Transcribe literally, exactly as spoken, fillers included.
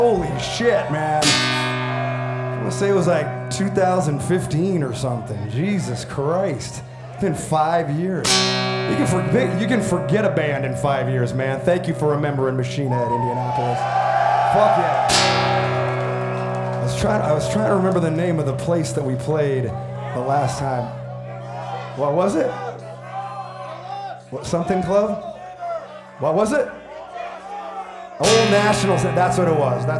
Holy shit, man. I want to say it was like two thousand fifteen or something. Jesus Christ. It's been five years. You can forget, you can forget a band in five years, man. Thank you for remembering Machine Head, Indianapolis. Fuck yeah. I was trying, I was trying to remember the name of the place that we played the last time. What was it? What, something club? What was it? Old Nationals. That's what it was. That's